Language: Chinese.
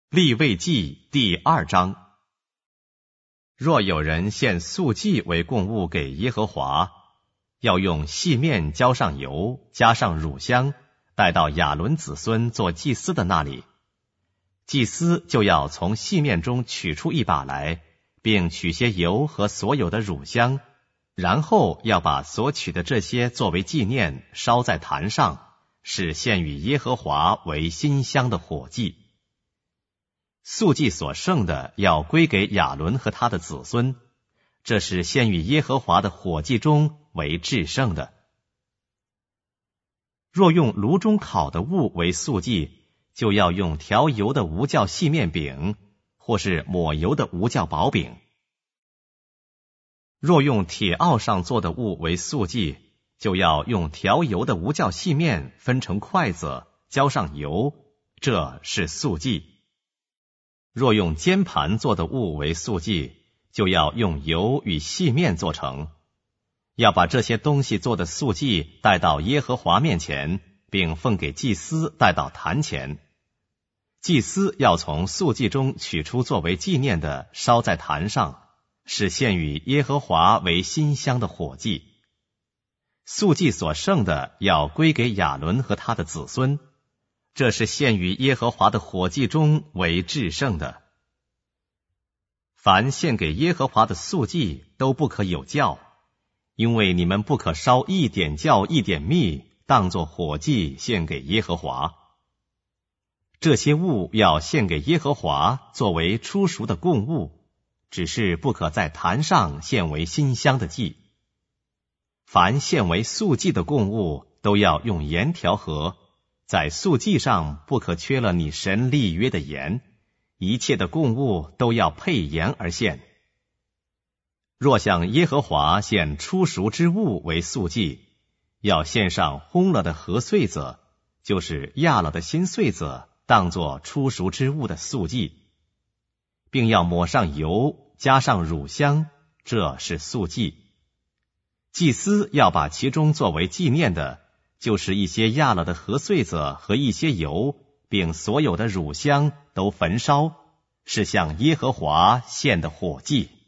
利未记第2章。若有人献素祭为供物给耶和华，要用细面浇上油，加上乳香，带到亚伦子孙做祭司的那里。祭司就要从细面中取出一把来，并取些油和所有的乳香，然后要把所取的这些作为纪念，烧在坛上，是献与耶和华为馨香的火祭。素祭所剩的要归给亚伦和他的子孙，这是献与耶和华的火祭中为至圣的。若用炉中烤的物为素祭，就要用调油的无酵细面饼，或是抹油的无酵薄饼。若用铁鏊上做的物为素祭，就要用调油的无酵细面分成筷子，浇上油，这是素祭。若用煎盘做的物为素祭，就要用油与细面做成。要把这些东西做的素祭带到耶和华面前，并奉给祭司带到坛前。祭司要从素祭中取出作为纪念的，烧在坛上，是献与耶和华为馨香的火祭。素祭所剩的要归给亚伦和他的子孙，这是献于耶和华的火祭中为至圣的。凡献给耶和华的素祭都不可有酵，因为你们不可烧一点酵一点蜜，当作火祭献给耶和华。这些物要献给耶和华作为初熟的供物，只是不可在坛上献为馨香的祭。凡献为素祭的供物都要用盐调和，在素祭上不可缺了你神立约的盐，一切的供物都要配盐而献。若向耶和华献初熟之物为素祭，要献上烘了的禾穗子，就是压了的新穗子，当作初熟之物的素祭，并要抹上油，加上乳香，这是素祭。祭司要把其中作为纪念的，就是一些压了的禾穗子和一些油，并所有的乳香都焚烧，是向耶和华献的火祭。